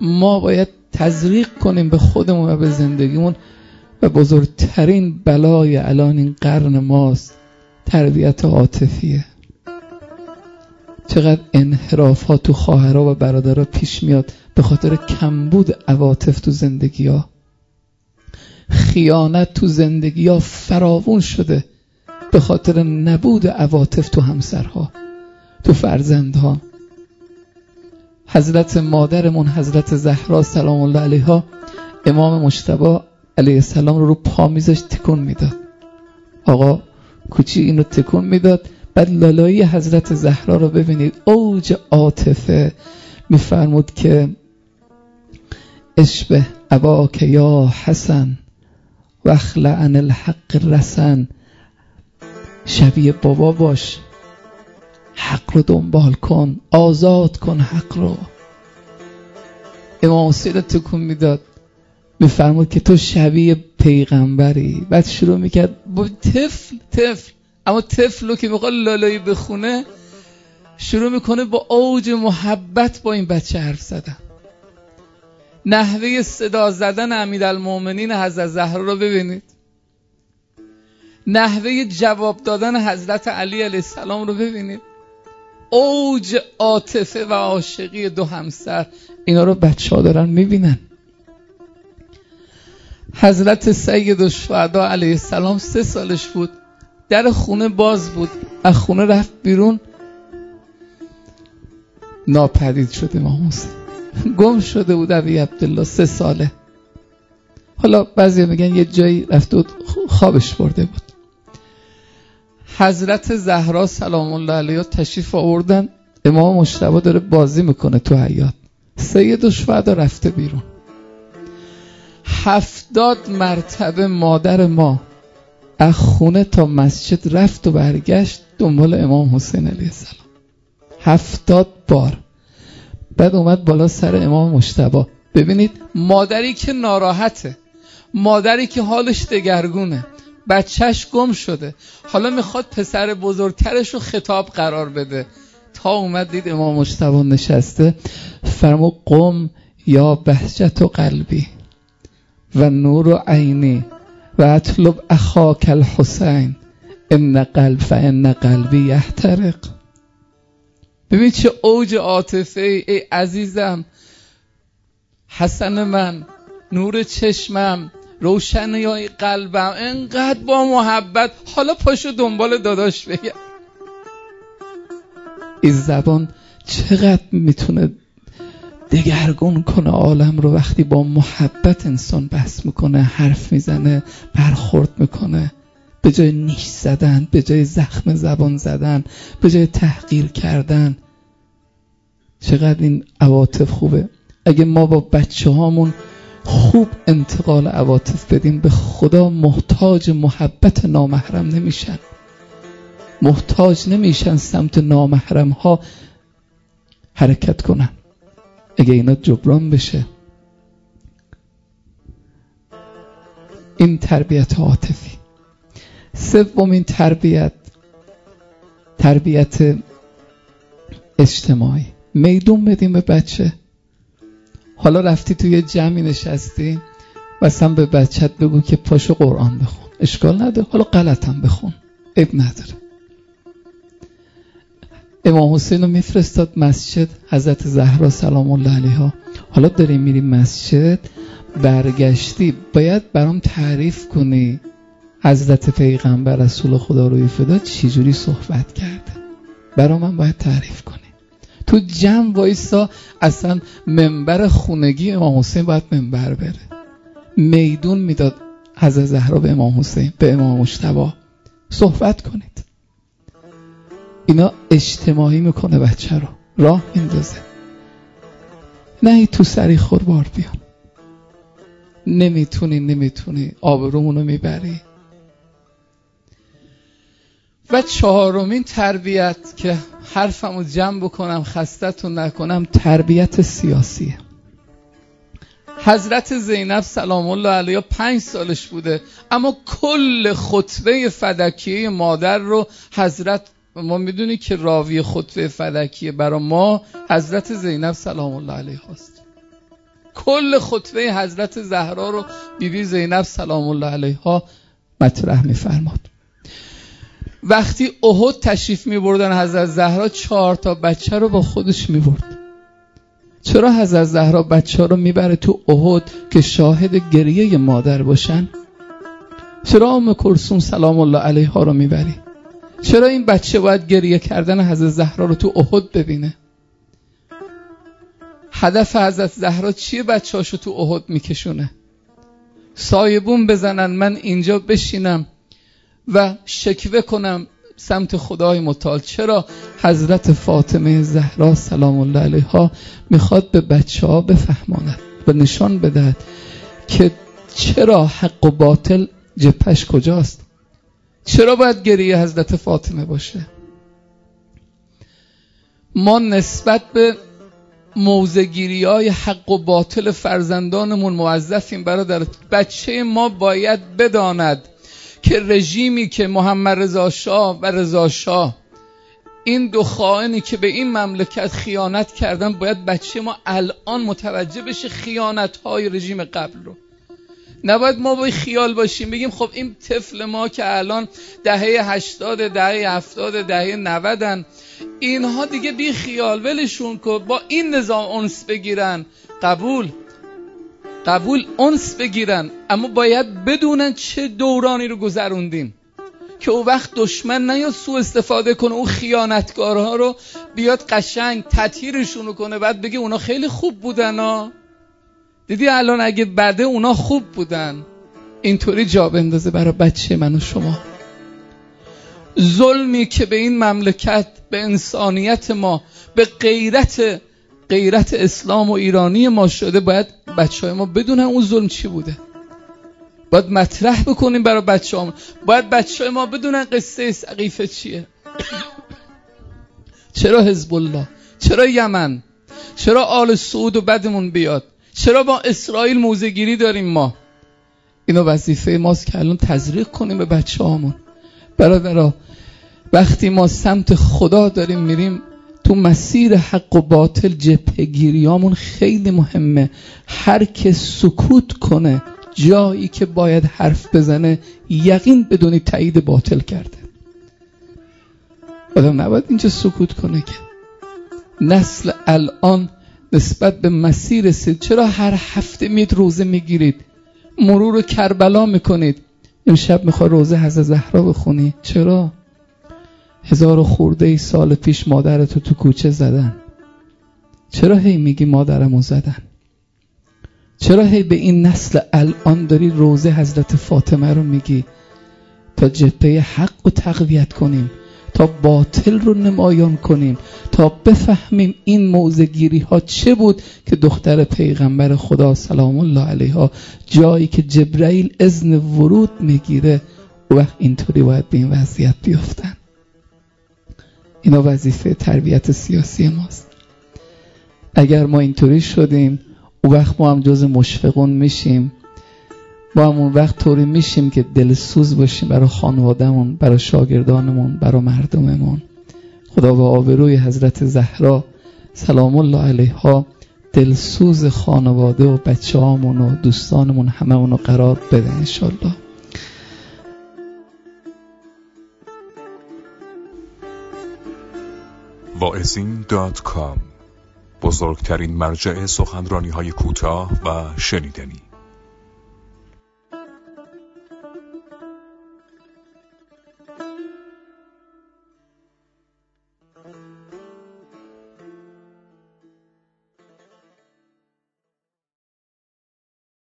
ما باید تزریق کنیم به خودمون و به زندگیمون و بزرگترین بلای الان این قرن ماست تربیت عاطفیه. چقدر انحراف ها تو خواهرها و برادرها پیش میاد به خاطر کمبود عواطف تو زندگی ها. خیانت تو زندگی ها فراوون شده به خاطر نبود عواطف تو همسرها، تو فرزندها. حضرت مادرمون حضرت زهرا سلام الله علیها امام مجتبی علیه السلام رو پا میذاش تکون میداد. آقا کوچی اینو تکون میداد. بعد لالایی حضرت زهرا رو ببینید، اوج عاطفه. میفرمود که اشبه اباک یا حسن و اخلع عن الحق رسن، شبیه بابا باش، حق رو دنبال کن، آزاد کن حق رو. امام حسین رو تکون میداد، میفرمود که تو شبیه پیغمبری. بعد شروع میکرد با طفل اما طفل رو که میخواد لالایی بخونه شروع میکنه با اوج محبت با این بچه حرف زدن. نحوه صدا زدن امیرالمومنین حضرت زهرا رو ببینید، نحوه جواب دادن حضرت علی علیه السلام رو ببینید. اوج عاطفه و عاشقی دو همسر، اینا رو بچه ها دارن میبینن. حضرت سید الشهدا علیه السلام 3 سالش بود، در خونه باز بود، از خونه رفت بیرون، ناپدید شده. امام حسین گم شده بود. ابی عبدالله 3 ساله. حالا بعضی میگن یه جایی رفت و خوابش برده بود. حضرت زهرا سلام الله علیها تشریف آوردن، امام مجتبی داره بازی میکنه تو حیاط، سید الشهدا رفته بیرون. 70 مرتبه مادر ما از خونه تا مسجد رفت و برگشت دنبال امام حسین علیه السلام. 70 بار. بعد اومد بالا سر امام مجتبی. ببینید مادری که ناراحته، مادری که حالش دگرگونه، بچهش گم شده، حالا میخواد پسر بزرگترش رو خطاب قرار بده. تا اومد دید امام مجتبی نشسته، فرمود قم یا بهجت و قلبی و نور و عینی و اطلب اخاک الحسین ان قلبی یحترق. ببین چه اوج عاطفه. ای عزیزم، حسن من، نور چشمم، روشنی قلبم، انقدر با محبت. حالا پاشو دنبال داداش بگم. این زبان چقدر میتونه دگرگون کنه عالم رو وقتی با محبت انسان بحث میکنه، حرف میزنه، برخورد میکنه. به جای نیش زدن، به جای زخم زبان زدن، به جای تحقیر کردن. چقدر این عواطف خوبه. اگه ما با بچه هامون خوب انتقال عواطف بدیم، به خدا محتاج محبت نامحرم نمیشن، محتاج نمیشن سمت نامحرم ها حرکت کنن. اگه اینا جبران بشه. این تربیت عاطفی. سومین تربیت اجتماعی. میدون بدیم به بچه. حالا رفتی توی جمعی نشستی، مثلا به بچت بگو که پاشو قرآن بخون. اشکال نداره، حالا غلطم بخون، عیب نداره. امام حسین رو میفرستاد مسجد، حضرت زهرا سلام الله علیها. حالا داری میری مسجد، برگشتی باید برام تعریف کنی حضرت پیغمبر رسول خدا روی فدا چجوری صحبت کرده. برام من باید تعریف کنی. تو جمع وایسا. اصلا منبر خونگی امام حسین باید منبر بره. میدون میداد حضرت زهرا به امام حسین، به امام مجتبی. صحبت کنید. اینا اجتماعی میکنه بچه رو، راه میندازه. نه ای تو سری خوربار بیان. نمیتونی آبرومونو میبری. و 4مین تربیت که حرفمو جمع بکنم خستتون نکنم، تربیت سیاسیه. حضرت زینب سلام الله علیها 5 سالش بوده، اما کل خطبه فدکیه مادر رو حضرت، ما میدونی که راوی خطبه فدکیه برای ما حضرت زینب سلام الله علیها است. کل خطبه حضرت زهرا رو بیبی زینب سلام الله علیها مطرح می‌فرماد. وقتی احد تشریف می‌بردن حضرت زهرا 4 تا بچه رو با خودش می‌برد. چرا حضرت زهرا بچه رو میبره تو احد که شاهد گریه مادر باشن؟ چرا ام کلثوم سلام الله علیها رو میبری؟ چرا این بچه باید گریه کردن حضرت زهرا رو تو احد ببینه؟ هدف حضرت زهرا چیه بچه هاشو تو احد میکشونه؟ سایبون بزنن من اینجا بشینم و شکوه کنم سمت خدای متعال. چرا حضرت فاطمه زهرا سلام الله علیها میخواد به بچه ها بفهماند و نشان بدهد که چرا حق و باطل جبهش کجاست؟ چرا باید گریه حضرت فاطمه باشه؟ ما نسبت به موضع‌گیری‌های حق و باطل فرزندانمون موظفیم برادر. بچه ما باید بداند که رژیمی که محمد رضا شاه و رضا شاه، این دو خائنی که به این مملکت خیانت کردن، باید بچه ما الان متوجه بشه خیانت‌های رژیم قبل رو. نباید ما با خیال باشیم بگیم خب این طفل ما که الان دهه 80، دهه 70، دهه 90، اینها دیگه بی خیال ولشون کن، با این نظام انس بگیرن. قبول انس بگیرن، اما باید بدونن چه دورانی رو گذروندیم که اون وقت دشمن نیاد سوء استفاده کنه، اون خیانتکارها رو بیاد قشنگ تطهیرشون کنه، بعد بگه اونا خیلی خوب بودن ها. دیدی الان اگه بعده اونا خوب بودن، اینطوری جا بندازه برای بچه من و شما. ظلمی که به این مملکت، به انسانیت ما، به غیرت اسلام و ایرانی ما شده، باید بچه های ما بدونن اون ظلم چی بوده. باید مطرح بکنیم برای بچه ها. باید بچه های ما بدونن قصه سقیفه چیه. چرا حزب الله؟ چرا یمن؟ چرا آل سعود و بدمون بیاد؟ چرا با اسرائیل موضع‌گیری داریم ما؟ اینو وظیفه ماست که الان تزریق کنیم به بچه هامون. برادرها، وقتی ما سمت خدا داریم میریم، تو مسیر حق و باطل جبهه‌گیریامون خیلی مهمه. هر که سکوت کنه جایی که باید حرف بزنه، یقین بدونی تایید باطل کرده. آدم نباید اینجا سکوت کنه که نسل الان نسبت به مسیر چرا هر هفته میید روزه میگیرید، مرور کربلا میکنید، امشب میخوای روزه حضرت زهرا بخونی؟ چرا؟ 1000 خورده سال پیش مادرتو تو کوچه زدن، چرا هی میگی مادرمو زدن؟ چرا هی به این نسل الان داری روزه حضرت فاطمه رو میگی؟ تا جبهه حق رو تقویت کنیم، تا باطل رو نمایان کنیم، تا بفهمیم این موضع‌گیری ها چه بود که دختر پیغمبر خدا سلام الله علیها جایی که جبرائیل اذن ورود میگیره، و وقت اینطوری باید به این وضعیت بیفتن. اینا وظیفه تربیت سیاسی ماست. اگر ما اینطوری شدیم، و وقت ما هم جز مشفقون میشیم، ما هم اون وقت طوری میشیم که دلسوز باشیم برای خانوادهمون، برای شاگردانمون، برای مردممون. خدا با آبروی حضرت زهرا سلام الله علیها دلسوز خانواده و بچه هامون و دوستانمون هممون رو قرار بده انشالله. واعظین.com، بزرگترین مرجع سخنرانی‌های کوتاه و شنیدنی.